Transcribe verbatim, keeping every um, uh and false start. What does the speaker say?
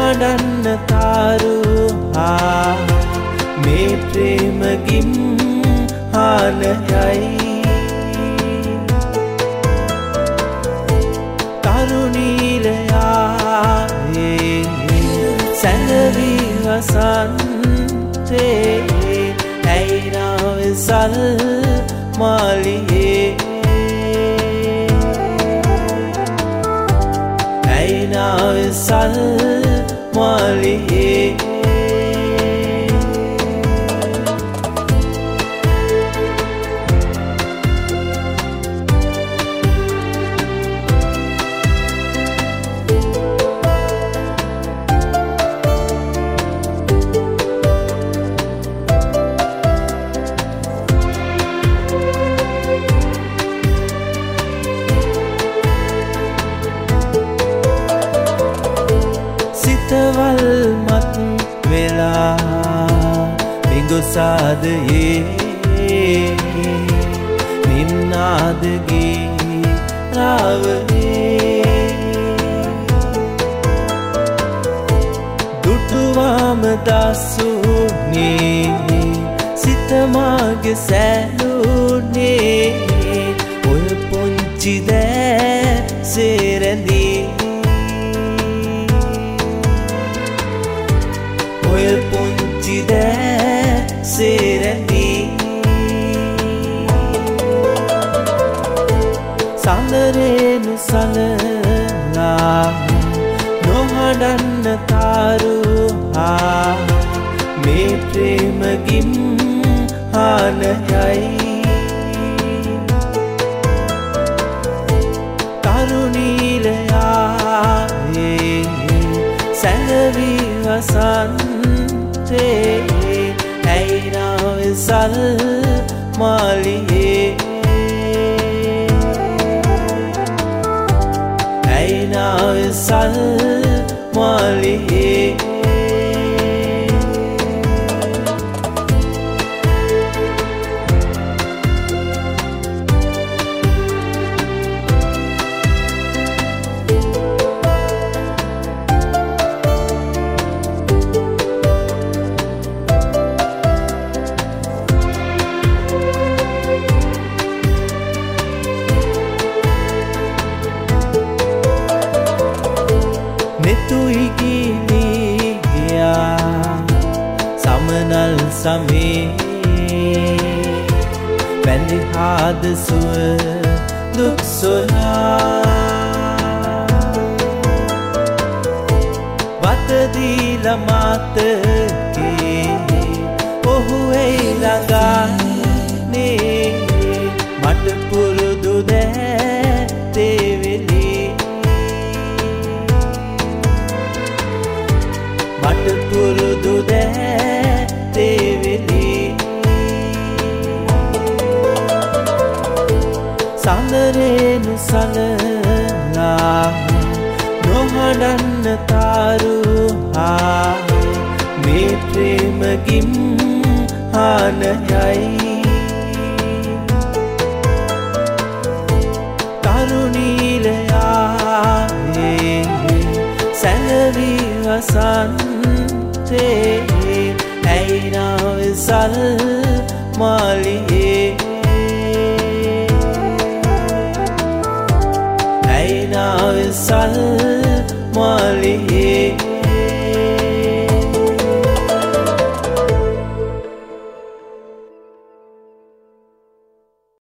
නොහඬන්න තාරු ආ මේ ප්‍රේමගින් හානයයි තරුණීලයා සැඟවි වසන්තේ ඇයිනාවෙසල් මාලියේ ඇයිනාවෙසල් මාලියේ සිතවල් මත් වෙලා බිඟුසාදයේ නින්නාදගේ රාවයේ දුටුවාම දසුනේ සිතමාගේ සැලුනේ ඔය පුංචි දෑ සේරැඳී ඔය පුංචි දෑ සේරැඳී සඳරේනු සලලා නොහඬන්න තාරු ආ මේ ප්‍රේමගින් හානයයි තරුණීලයා සැඟවි වසන්තේ ඇයිනාවෙසල් මාලියේ ඇයිනාවෙසල් මාලියේ netuhi giliya samanal same bandi had suwa duk soya watadila matake ohu ei lagane mata purudu de teveli මට පුරුදු දෑතේවෙලි සඳරේනු සලලා නොහඬන්න තාරු ආ මේ ප්‍රේමගින් හානයයි තරුණීලයා සැඟවි වසන්තේ ඇයිනාවෙසල් මාලියේ ඇයිනාවෙසල් මාලියේ